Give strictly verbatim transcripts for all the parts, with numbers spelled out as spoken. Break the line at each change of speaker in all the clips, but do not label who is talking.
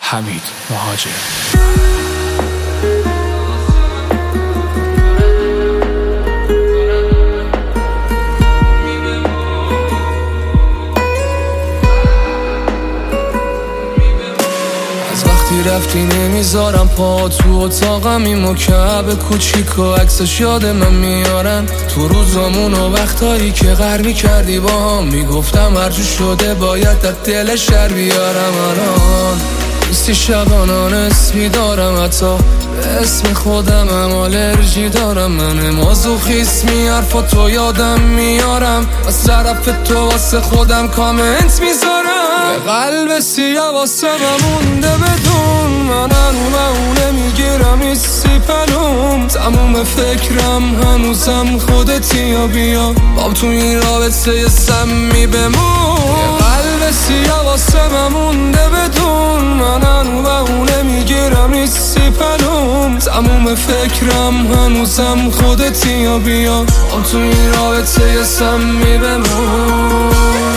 حمید مهاجر.
رفتی نمیذارم پا تو اتاقم، این مکعب کوچیک و عکسش یاد من میارن تو روزامون و وقتایی که غر میکردی با هم. میگفتم هرجور شده باید در دل شهر بیارم. الان نیستی شبانان اسمی دارم، حتی به اسم خودم هم آلرژی دارم. من مازوخیسمی حرفا تو یادم میارم، از طرف تو واسه خودم کامنت میذارم. یه قلب سیاه واسه مونده بدون من، هنو اونه میگیرم ایسی پلوم. تموم فکرم هنوزم خودتی یا بیا بام تو این رابطه سمی بمون. یه قلب سیاه واسه مونده بدون من، هنو اونه میگیرم ایسی پلوم. تموم فکرم هنوزم خودتی یا بیا بام تو این رابطه سمی بمون.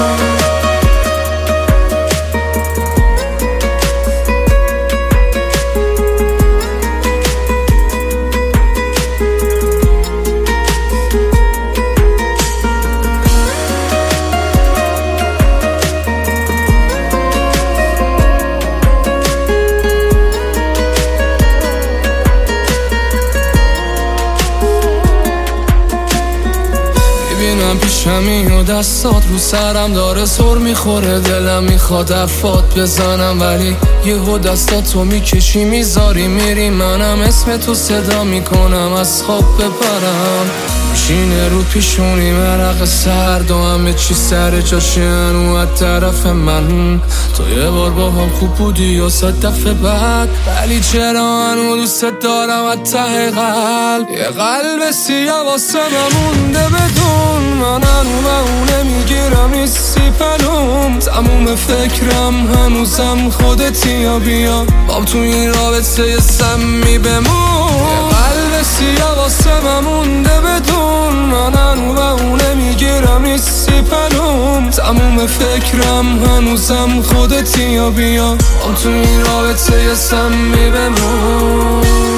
میبینم پیشمی و دستات رو سرم داره سر میخوره، دلم میخواد حرفات بزنم ولی یهو دستاتو میکشی میذاری میری. منم اسم تو صدا میکنم از خواب بپرم، میشینه رو پیشونی مرق سرد و همه چی سر جاشن و از طرف من. تو یه بار با هم خوب بودی و صد دفعه بعد، ولی چرا هنو دوست دارم از ته قلب. یه قلب سیاه واسه مونده بدون من، هنو اونه میگیرم ایسی پلوم. تموم فکرم هنوزم خودتی یا بیا بام تو این رابطه سمی بمون. یه قلب سیاه واسه مونده بدون من، هنو اونه میگیرم ایسی پلوم. تموم فکرم هنوزم خودتی یا بیا بام تو این رابطه سمی بمون.